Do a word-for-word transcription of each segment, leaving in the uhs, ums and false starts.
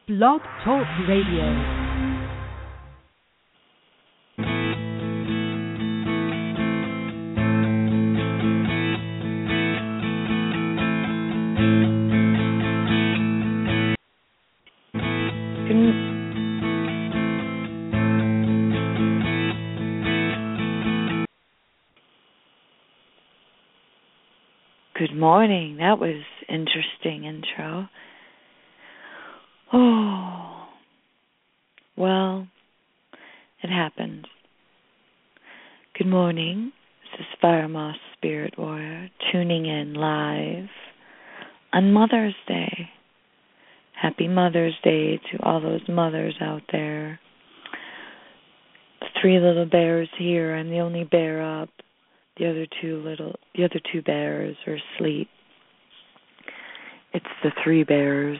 Blog Talk Radio. Good morning. That was interesting intro. Oh, well, it happened. Good morning. This is Fire Moss Spirit Warrior tuning in live on Mother's Day. Happy Mother's Day to all those mothers out there. The three little bears here. I'm the only bear up. The other two little, the other two bears are asleep. It's the three bears,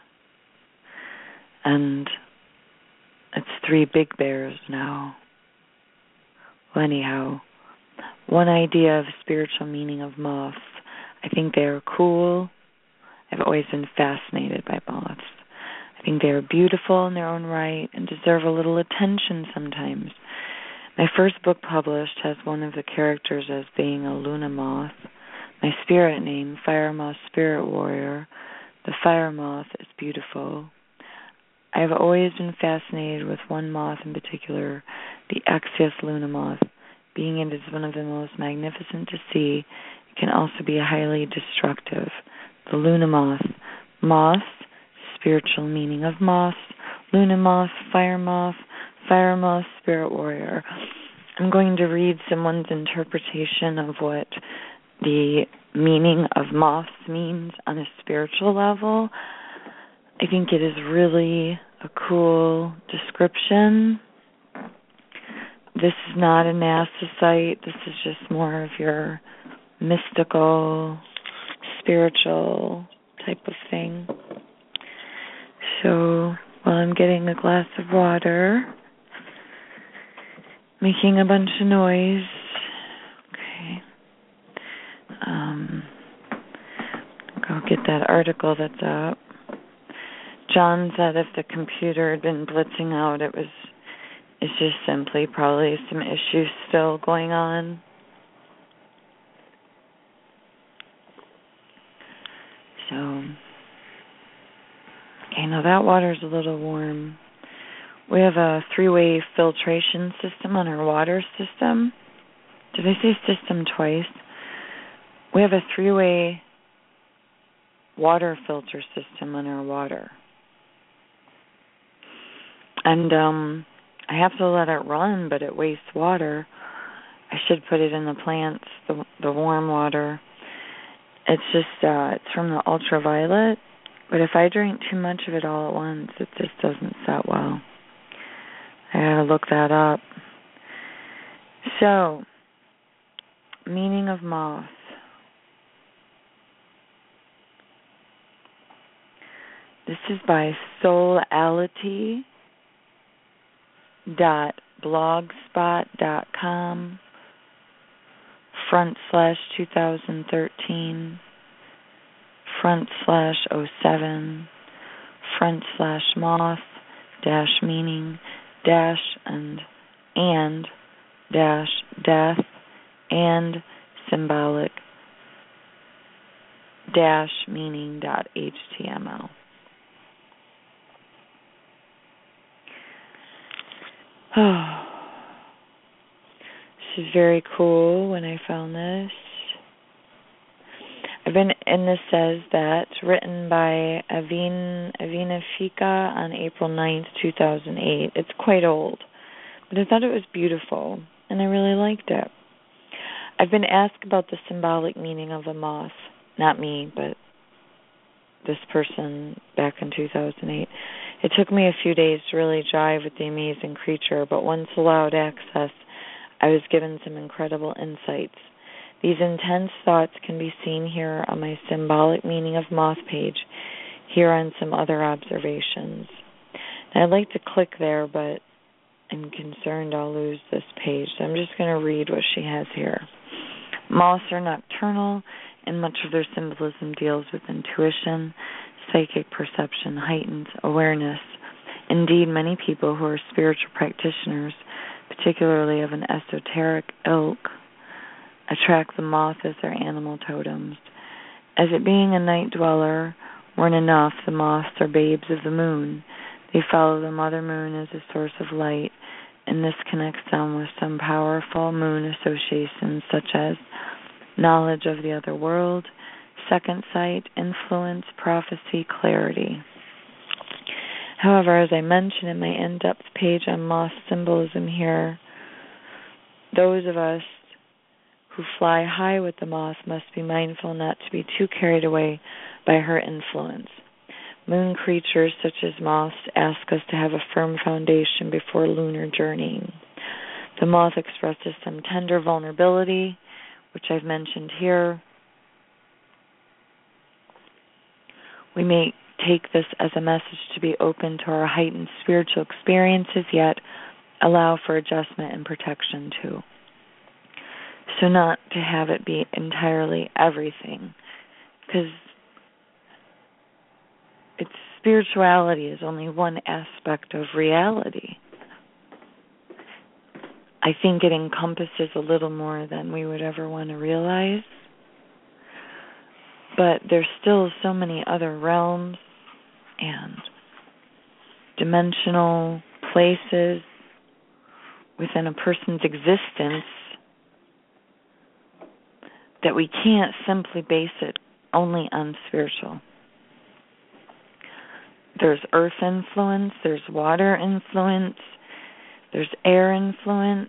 and it's three big bears now. Well, anyhow, one idea of spiritual meaning of moths. I think they are cool. I've always been fascinated by moths. I think they are beautiful in their own right and deserve a little attention sometimes. My first book published has one of the characters as being a Luna moth. My spirit name, Fire Moss Spirit Warrior, the fire moth, is beautiful. I have always been fascinated with one moth in particular, the Axios Luna moth. Being it is one of the most magnificent to see, it can also be highly destructive. The Luna moth. Moth, spiritual meaning of moth. Luna moth, fire moth. Fire Moss Spirit Warrior. I'm going to read someone's interpretation of what the meaning of moths means on a spiritual level. I think it is really a cool description. This is not a NASA site. This is just more of your mystical, spiritual type of thing. So while I'm getting a glass of water, making a bunch of noise. Okay. Um, go get that article that's up. John said if the computer had been blitzing out, it was, it's just simply probably some issues still going on. So, okay, now that water's a little warm. We have a three-way filtration system on our water system. Did I say system twice? We have a three-way water filter system on our water. And um, I have to let it run, but it wastes water. I should put it in the plants, the, the warm water. It's just, uh, it's from the ultraviolet. But if I drink too much of it all at once, it just doesn't set well. I gotta look that up. So, meaning of moth. This is by soulality dot blogspot dot com front slash two thousand thirteen front slash oh seven front slash moth dash meaning dash and and dash death and symbolic dash meaning dot html. Oh, this is very cool when I found this. I've been, and this says that written by Avin, Avina Fika on April ninth, two thousand eight. It's quite old, but I thought it was beautiful, and I really liked it. I've been asked about the symbolic meaning of a moth. Not me, but this person back in two thousand eight. It took me a few days to really jive with the amazing creature, but once allowed access, I was given some incredible insights. These intense thoughts can be seen here on my symbolic meaning of moth page, here on some other observations. And I'd like to click there, but I'm concerned I'll lose this page, so I'm just going to read what she has here. Moths are nocturnal, and much of their symbolism deals with intuition, psychic perception, heightened awareness. Indeed, many people who are spiritual practitioners, particularly of an esoteric ilk, attract the moth as their animal totems. As it being a night dweller, weren't enough, the moths are babes of the moon. They follow the mother moon as a source of light, and this connects them with some powerful moon associations such as knowledge of the other world, second sight, influence, prophecy, clarity. However, as I mentioned in my in-depth page on moth symbolism here, those of us who fly high with the moth must be mindful not to be too carried away by her influence. Moon creatures such as moths ask us to have a firm foundation before lunar journeying. The moth expresses some tender vulnerability, which I've mentioned here. We may take this as a message to be open to our heightened spiritual experiences, yet allow for adjustment and protection too. So not to have it be entirely everything, because its spirituality is only one aspect of reality. I think it encompasses a little more than we would ever want to realize. But there's still so many other realms and dimensional places within a person's existence that we can't simply base it only on spiritual. There's earth influence, there's water influence, there's air influence,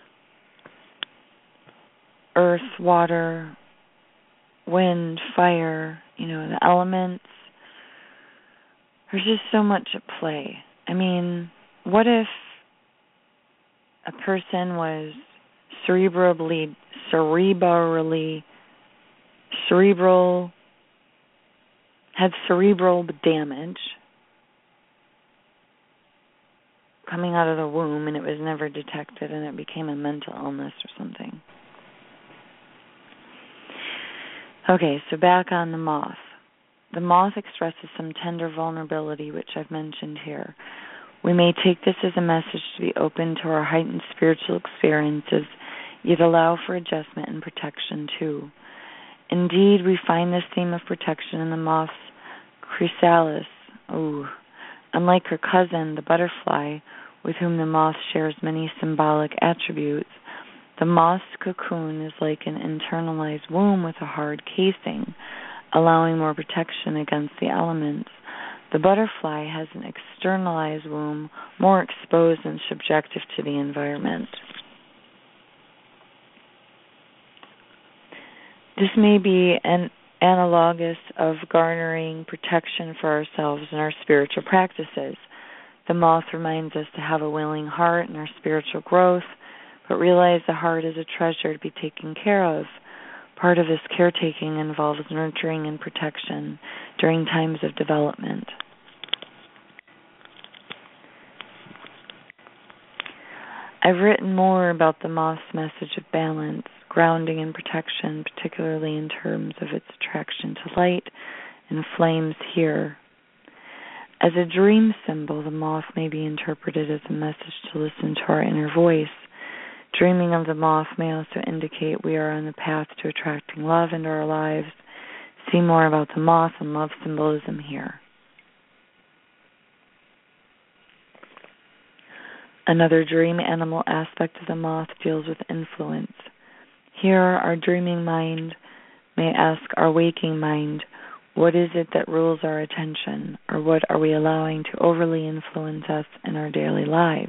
earth, water, wind, fire, you know, the elements. There's just so much at play. I mean, what if a person was cerebrally, cerebrally, cerebral, had cerebral damage coming out of the womb and it was never detected and it became a mental illness or something? Okay, so back on the moth. The moth expresses some tender vulnerability, which I've mentioned here. We may take this as a message to be open to our heightened spiritual experiences, yet allow for adjustment and protection too. Indeed, we find this theme of protection in the moth's chrysalis. Ooh. Unlike her cousin, the butterfly, with whom the moth shares many symbolic attributes, the moth's cocoon is like an internalized womb with a hard casing, allowing more protection against the elements. The butterfly has an externalized womb, more exposed and subjective to the environment. This may be an analogous of garnering protection for ourselves in our spiritual practices. The moth reminds us to have a willing heart in our spiritual growth, but realize the heart is a treasure to be taken care of. Part of this caretaking involves nurturing and protection during times of development. I've written more about the moth's message of balance, grounding, and protection, particularly in terms of its attraction to light and flames here. As a dream symbol, the moth may be interpreted as a message to listen to our inner voice. Dreaming of the moth may also indicate we are on the path to attracting love into our lives. See more about the moth and love symbolism here. Another dream animal aspect of the moth deals with influence. Here, our dreaming mind may ask our waking mind, what is it that rules our attention, or what are we allowing to overly influence us in our daily lives?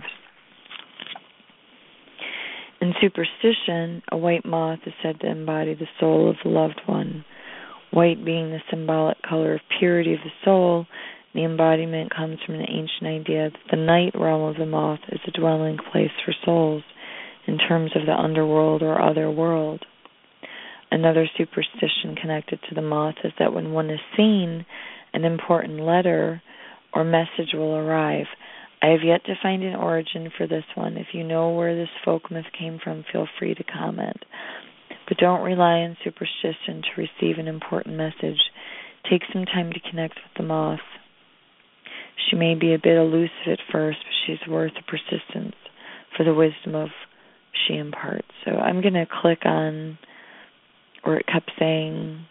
In superstition, a white moth is said to embody the soul of the loved one. White being the symbolic color of purity of the soul, the embodiment comes from an ancient idea that the night realm of the moth is a dwelling place for souls in terms of the underworld or other world. Another superstition connected to the moth is that when one is seen, an important letter or message will arrive. I have yet to find an origin for this one. If you know where this folk myth came from, feel free to comment. But don't rely on superstition to receive an important message. Take some time to connect with the moth. She may be a bit elusive at first, but she's worth the persistence for the wisdom of she imparts. So I'm going to click on where it kept saying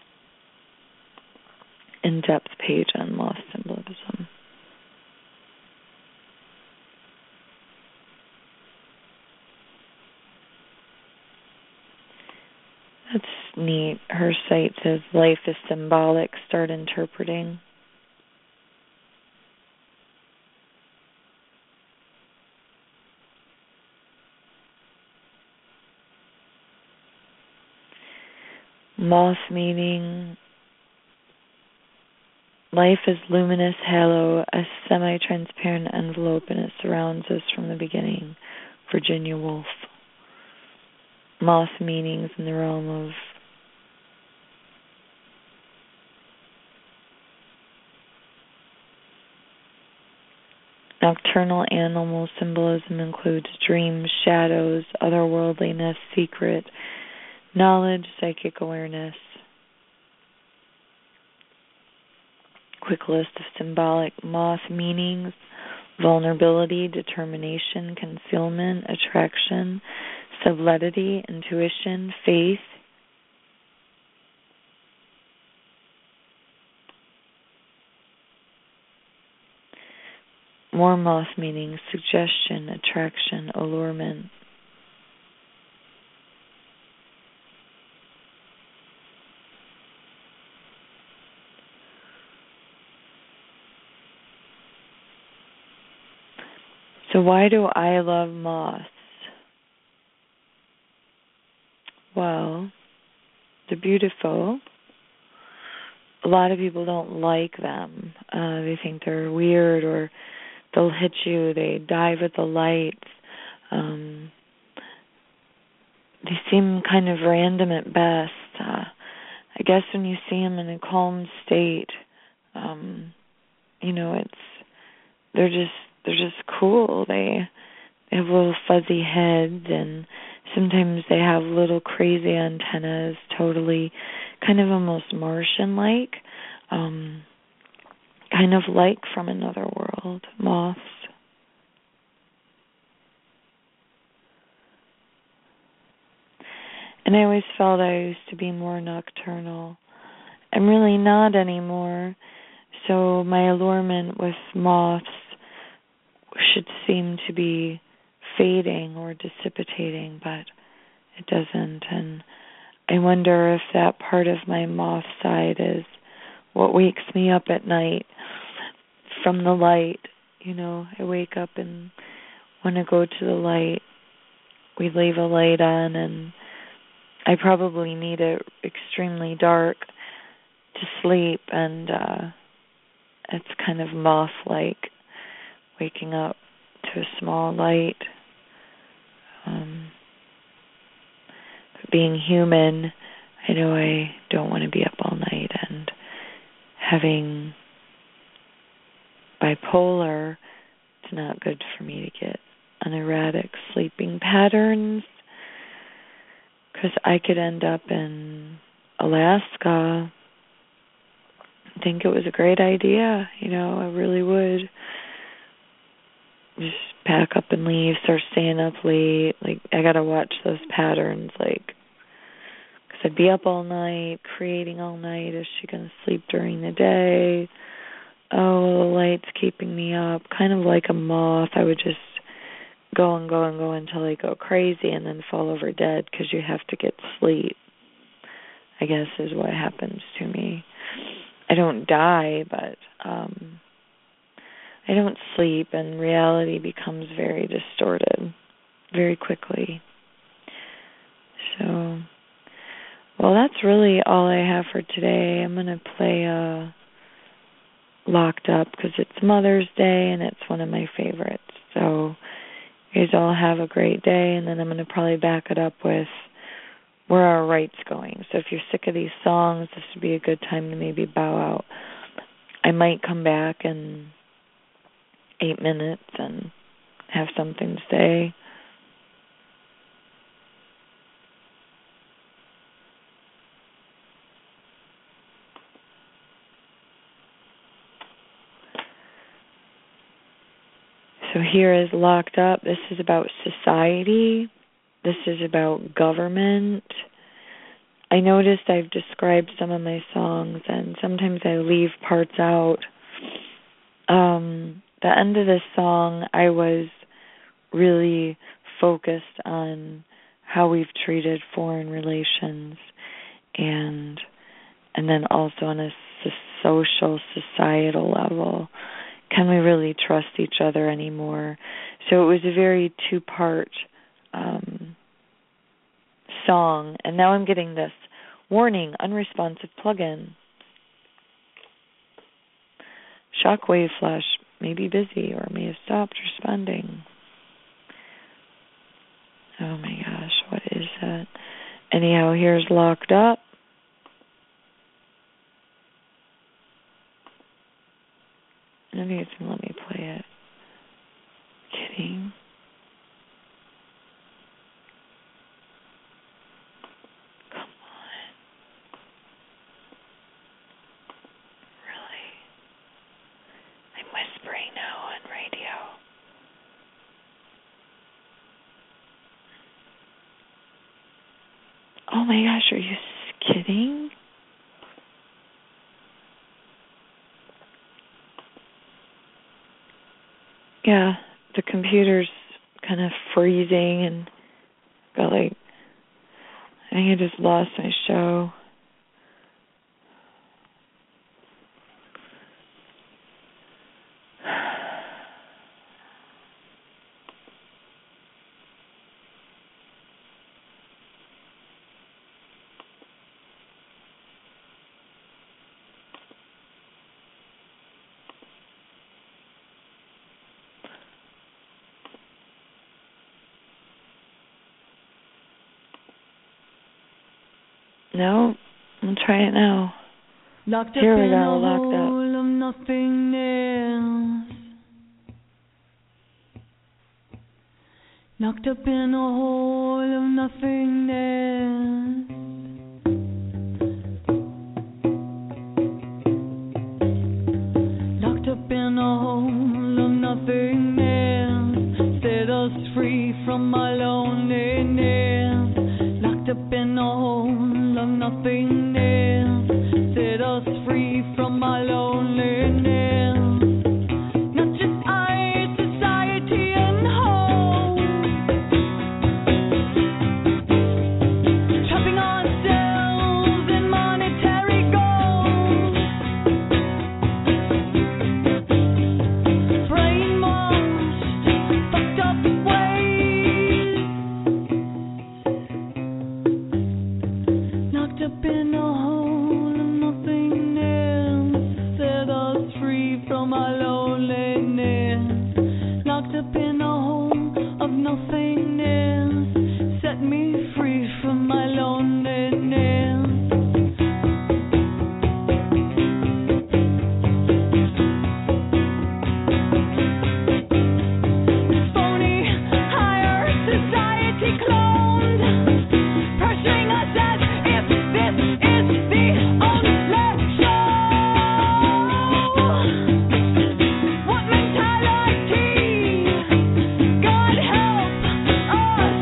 in-depth page on moth symbolism. That's neat. Her site says life is symbolic. Start interpreting. Moth meaning life is luminous halo, a semi-transparent envelope, and it surrounds us from the beginning. Virginia Woolf. Moth meanings in the realm of nocturnal animal symbolism includes dreams, shadows, otherworldliness, secret, knowledge, psychic awareness. Quick list of symbolic moth meanings: vulnerability, determination, concealment, attraction, subtlety, intuition, faith. More moth meanings: suggestion, attraction, allurement. So why do I love moths? Well, they're beautiful. A lot of people don't like them. Uh, they think they're weird, or they'll hit you. They dive at the lights. Um, they seem kind of random at best. Uh, I guess when you see them in a calm state, um, you know, it's they're just they're just cool. They they have little fuzzy heads, and sometimes they have little crazy antennas, totally kind of almost Martian-like, um, kind of like from another world, moths. And I always felt I used to be more nocturnal. I'm really not anymore, so my allurement with moths should seem to be fading or dissipating, but it doesn't. And I wonder if that part of my moth side is what wakes me up at night from the light. You know, I wake up and want to go to the light. We leave a light on, and I probably need it extremely dark to sleep, and uh, it's kind of moth-like, waking up to a small light. Um, being human, I know I don't want to be up all night, and having bipolar, it's not good for me to get on erratic sleeping patterns, because I could end up in Alaska. I think it was a great idea, you know, I really would. Just pack up and leave, start staying up late. Like, I gotta watch those patterns, like, because I'd be up all night, creating all night. Is she gonna sleep during the day? Oh, the light's keeping me up. Kind of like a moth, I would just go and go and go until I go crazy and then fall over dead, because you have to get sleep, I guess, is what happens to me. I don't die, but um, I don't sleep, and reality becomes very distorted very quickly. So, well, that's really all I have for today. I'm going to play uh, Locked Up, because it's Mother's Day, and it's one of my favorites. So, you guys all have a great day, and then I'm going to probably back it up with Where Are Our Rights Going? So if you're sick of these songs, this would be a good time to maybe bow out. I might come back in eight minutes and have something to say. So here is Locked Up. This is about society. This is about government. I noticed I've described some of my songs, and sometimes I leave parts out. Um, the end of this song, I was really focused on how we've treated foreign relations, and and then also on a social, societal level. Can we really trust each other anymore? So it was a very two-part um, song, and now I'm getting this warning: unresponsive plugin. Shockwave flash may be busy or may have stopped responding. Oh my gosh, what is that? Anyhow, here's Locked Up. Maybe it's gonna let me play it. Kidding. Come on. Really? I'm whispering now on radio. Oh my gosh, are you kidding? Yeah, the computer's kind of freezing and got like, I think I just lost my show. No, I'll try it now. Locked Here up we in go, a locked hole of nothingness. Locked up in a hole of nothingness. Locked up in a hole of nothingness. Set us free from our loneliness. Locked up in a hole of nothingness. Set us free from our loneliness. Not just I, society and hope. Trapping ourselves in monetary goals. Brainwashed, fucked up ways. Locked up in a hole of nothingness. Set us free from our loneliness. Locked up in a hole of nothingness. Set me free from my loneliness. This phony higher society cloned, pressuring us as if this is the only show. What mentality? God help us,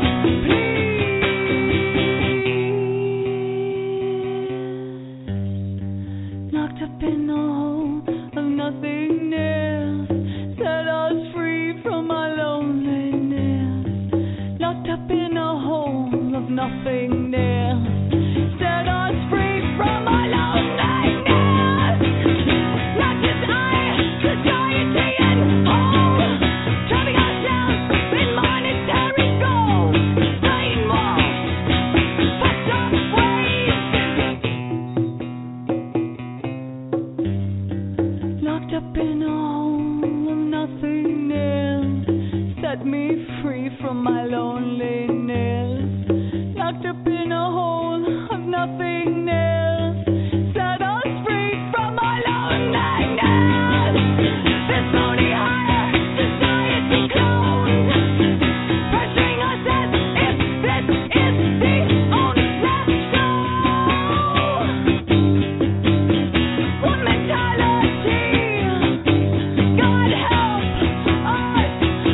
please. Locked up in a hole of nothingness. Set us free from our loneliness. Locked up in a hole of nothingness. Set us free from our loneliness. Not just I, society and whole. Trapping ourselves in monetary goals. Brainwashed, fucked up ways. Locked up in a hole of nothingness. Set me free from my loneliness. Locked up in a hole of nothingness. Set us free from our loneliness. This phony higher society cloned, pressuring us as if this is the only show. What mentality? God help us,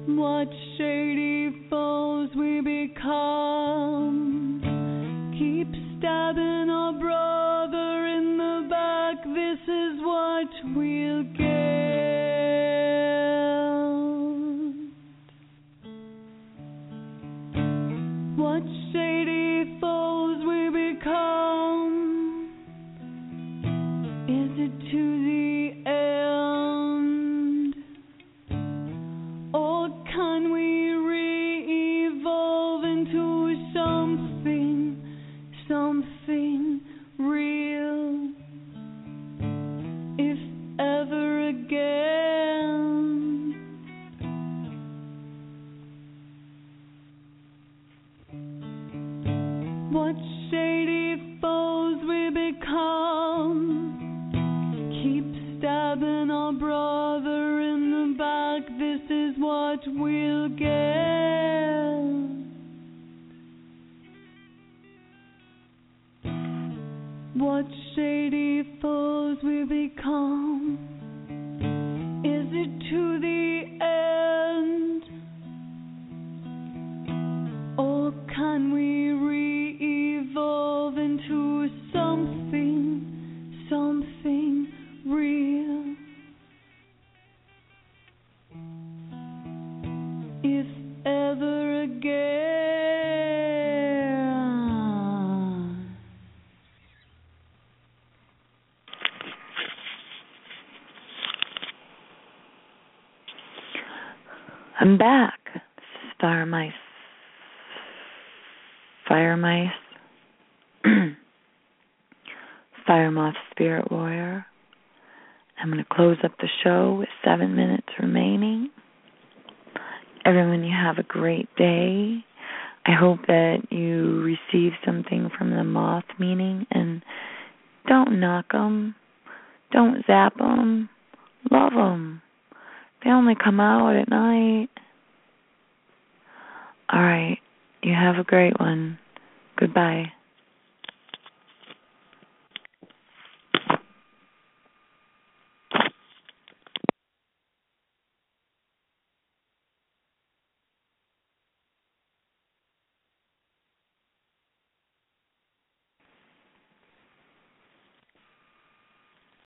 What shady foes we become. Keep stabbing our brother in the back. This is what we'll get. What shady foes we become. Is it to the end? Or can we re-evolve into something, something real? If ever again. What shady foes we become. Keep stabbing our brother in the back. This is what we'll get. What shady foes we become. Is it to the end? Or can we re-evolve into something, something real? If ever again. I'm back. This is Fire Mice. Fire Mice. Fire Moth Spirit Warrior. I'm going to close up the show with seven minutes remaining. Everyone, you have a great day. I hope that you receive something from the moth meaning, and don't knock them. Don't zap them. Love them. They only come out at night. All right. You have a great one. Goodbye.